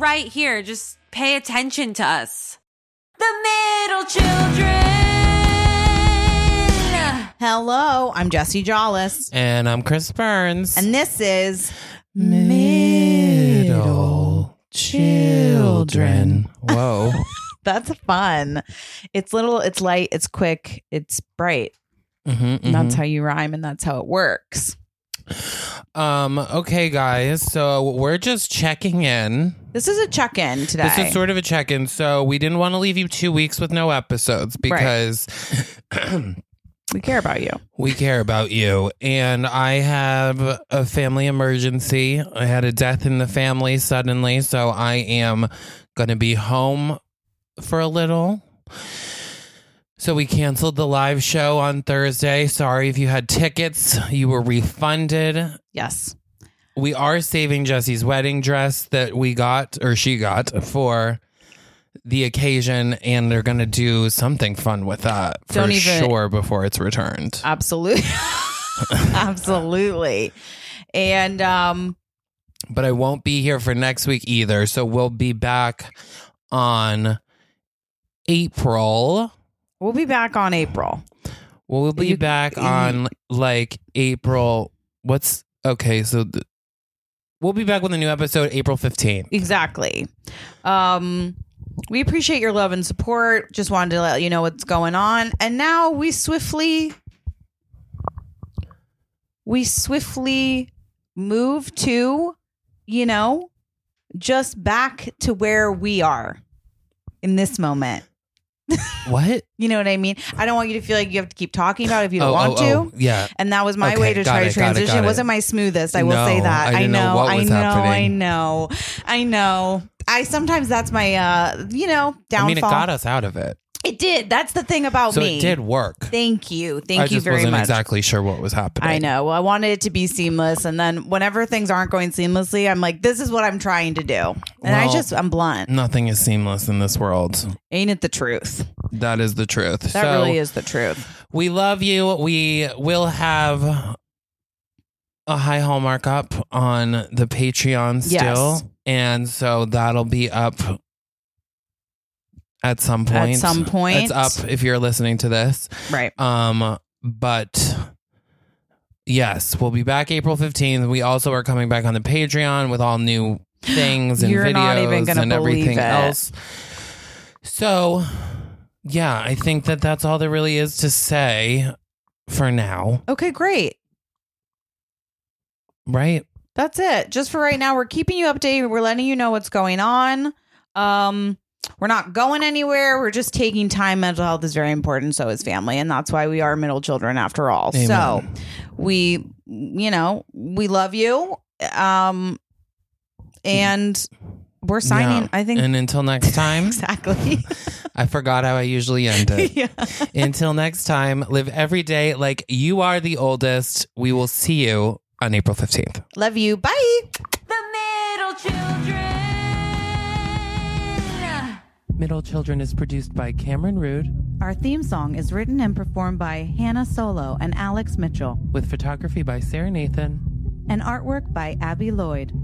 right here. Just pay attention to us. The middle children. Hello, I'm Jessie Jollis. And I'm Chris Burns. And this is Middle Children. Whoa. That's fun. It's little, it's light, it's quick, it's bright. And that's how you rhyme, and that's how it works. Okay, guys. So we're just checking in. This is a check-in today. This is sort of a check-in. So we didn't want to leave you 2 weeks with no episodes because we care about you. We care about you. And I have a family emergency. I had a death in the family suddenly. So I am going to be home for a little. So we canceled the live show on Thursday. Sorry if you had tickets. You were refunded. Yes. We are saving Jessie's wedding dress that we got, or she got, for the occasion. And they're going to do something fun with that for sure before it's returned. Absolutely. Absolutely. And but I won't be here for next week either. So we'll be back on April. We'll be back on April. We'll be back on like April. We'll be back with a new episode April 15th. Exactly. We appreciate your love and support. Just wanted to let you know what's going on. And now we swiftly move to, just back to where we are in this moment. What? You know what I mean? I don't want you to feel like you have to keep talking about it if you don't want to. Yeah. And that was my way to try to transition. It wasn't my smoothest. I will say that. I know. I know. Sometimes that's my, downfall. I mean, it got us out of it. It did. That's the thing about me. So it did work. Thank you. Thank you very much. I just wasn't exactly sure what was happening. I know. Well, I wanted it to be seamless. And then whenever things aren't going seamlessly, I'm like, this is what I'm trying to do. And I'm blunt. Nothing is seamless in this world. Ain't it the truth? That is the truth. That really is the truth. We love you. We will have a high Hallmark up on the Patreon still. Yes. And so that'll be up at some point. It's up if you're listening to this. Right. But yes, we'll be back April 15th. We also are coming back on the Patreon with all new things and You're not even videos gonna and believe everything it. else. So, yeah, I think that's all there really is to say for now. Okay, great. Right? That's it. Just for right now, we're keeping you updated. We're letting you know what's going on. We're not going anywhere. We're just taking time. Mental health is very important. So is family. And that's why we are middle children after all. Amen. So we love you. And we're signing, Yeah. I think. And until next time. Exactly. I forgot how I usually end it. Yeah. Until next time, live every day like you are the oldest. We will see you on April 15th. Love you. Bye. The middle children. Middle Children is produced by Cameron Rood Our theme song is written and performed by Hannah Solo and Alex Mitchell, with photography by Sarah Nathan. and artwork by Abby Lloyd.